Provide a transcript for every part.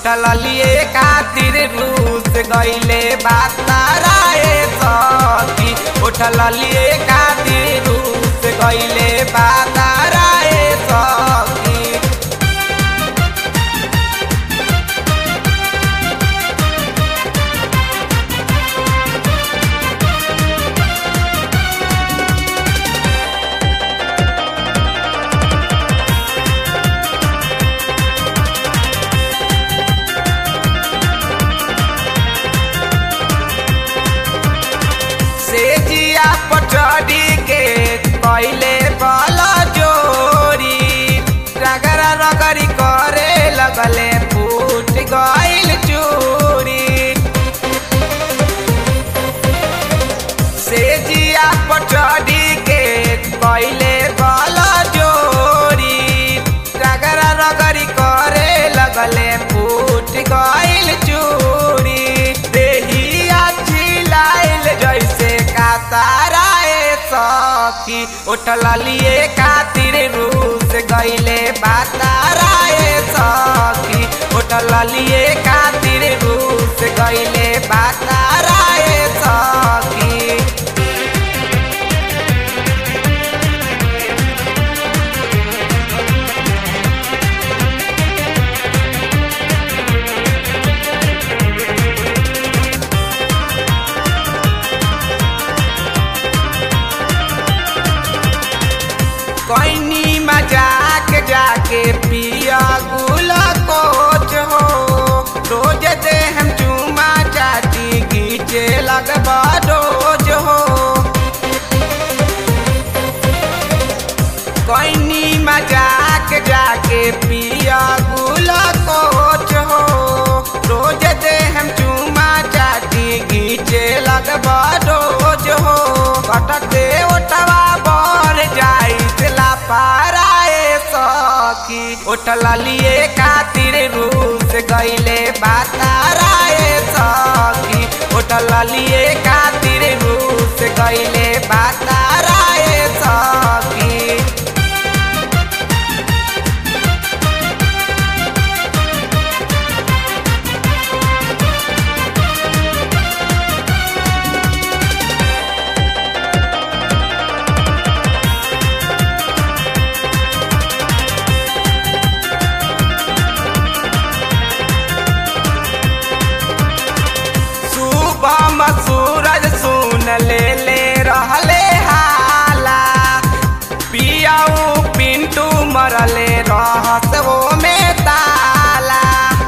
उठल लिए खातिर रूस गईले बाताराए सखी। उठल लिए खातिर रूस गईले बाताराए सखी। सेजिया पचड़ी के कैले बल जोरी रगरा रगरी करे लगले फूट गईल चूरी। सेजिया पचड़ी के कैले बल जोरी रगरा रगरी करे लगले फूट गईल चूरी। देहिया चिलाइल जैसे ताराए सखी। उठल लिए खातिर रूस गईले बाताराए सखी। उठल लिए खातिर रूस गईले बाताराए सखी। कोइनी मजाक जाके पिया गुला कोच हो रोज दे हम चूमा चाटी गीचे लगबा रोज हो। कोइनी मजाक जाके पिया गुला कोच हो रोज दे हम चूमा चाटी गीचे लगबा रोज हो। कटके ओटवा बर जाई पाराए सखी। उठल लिए खातिर रूस गईले बाताराए सखी। उठल लिए खातिर रूस गईले बाताराए सखी। सूरज सुन ले रहले हाला पियाऊ पिंटू मरले रहस वो में ताला।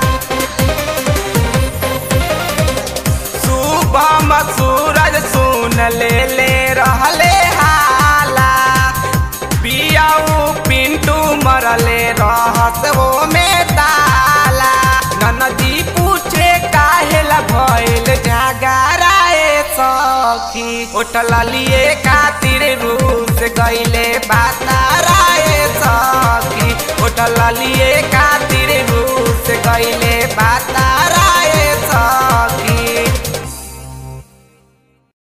सुबह सूरज सुन ले रहले हाला पियाऊ पिंटू मरले रहस वो में ताला। ननदी पूछे काहेला भइल झगड़ाए सखी। उठल लिए खातिर रूस गईले बाताराए सखी। उठल लिए खातिर रूस गईले बातारा